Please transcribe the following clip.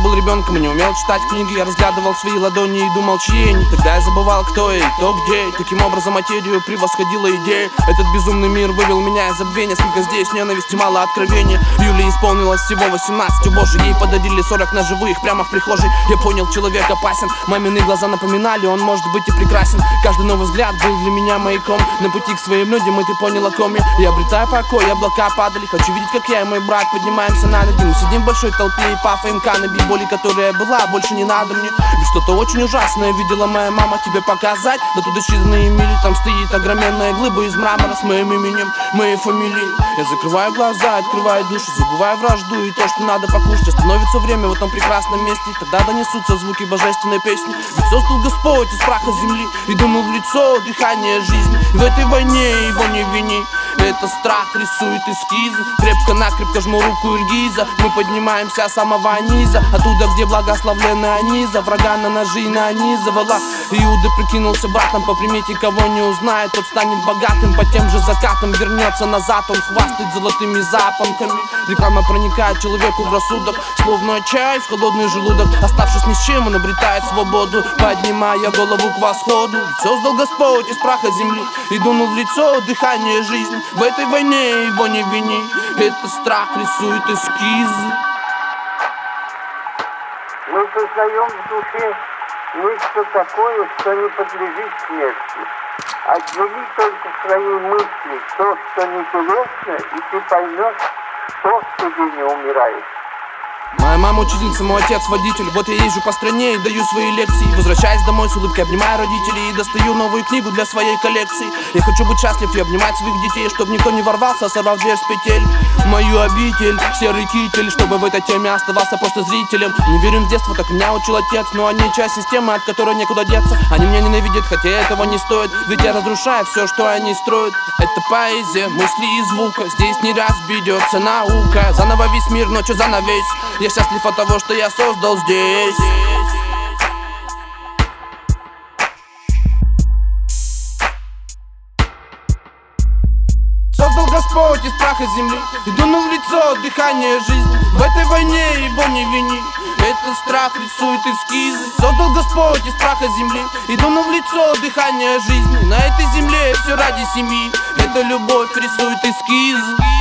был ребенком и не умел читать книги, я разглядывал свои ладони и думал, чьи они. Тогда я забывал, кто я и кто где. Таким образом материю превосходила идея. Этот безумный мир вывел меня из забвения. Сколько здесь ненависти, мало откровения. Юле исполнилось всего 18, боже, ей подарили 40 ножевых прямо в прихожей. Я понял, человек опасен. Мамины глаза напоминали, он может быть и прекрасен. Каждый новый взгляд был для меня маяком. На пути к своим людям, и ты понял, о ком я. Я обретаю покой, облака падали. Хочу видеть, как я и мой брат поднимаемся на ноги. Мы сидим в большой толпе и пафаем канаби. Боли, которая была, больше не надо мне. Ведь что-то очень ужасное видела моя мама. Тебе показать? Да туда считанные мили. Там стоит огроменная глыба из мрамора с моим именем, моей фамилией. Я закрываю глаза, открываю душу, забываю вражду и то, что надо покушать. Остановится время в этом прекрасном месте. Тогда донесутся звуки божественной песни. Ведь создал Господь из праха земли и дунул в лицо дыхание жизни. В этой войне его не вини. Это страх рисует эскизы. Крепко-накрепко жму руку Ильгиза. Мы поднимаемся с самого низа, оттуда, где благословленная Аниза врага на ножи нанизывала. Иуда прикинулся братом по примете, кого не узнает, тот станет богатым. По тем же закатам вернется назад, он хвастает золотыми запонками. Реклама проникает человеку в рассудок, словно чай в холодный желудок. Оставшись ни с чем, он обретает свободу, поднимая голову к восходу. Ведь создал Господь из праха земли и дунул в лицо дыхание жизни. В этой войне его не вини. Это страх рисует эскизы. Мы создаем в душе нечто такое, что не подлежит смерти. Отдели только свои мысли то, что не телесно, и ты поймешь, что в тебе не умирает. Моя мама учительница, мой отец водитель. Вот я езжу по стране и даю свои лекции. Возвращаясь домой с улыбкой, обнимаю родителей и достаю новую книгу для своей коллекции. Я хочу быть счастлив и обнимать своих детей, чтобы никто не ворвался, сорвав дверь с петель. Мою обитель, серый китель, чтобы в этой теме оставался просто зрителем. Не верю в детство, как меня учил отец, но они часть системы, от которой некуда деться. Они меня ненавидят, хотя этого не стоит, ведь я разрушаю все, что они строят. Это поэзия, мысли и звука, здесь не раз ведется наука. Заново весь мир, ночью занавесь. Я счастлив от того, что я создал здесь. Создал Господь из праха земли и дунул в лицо дыхание жизни. В этой войне его не вини. Это страх рисует эскизы. Создал Господь из праха земли и дунул в лицо дыхание жизни. На этой земле все ради семьи. Это любовь рисует эскизы.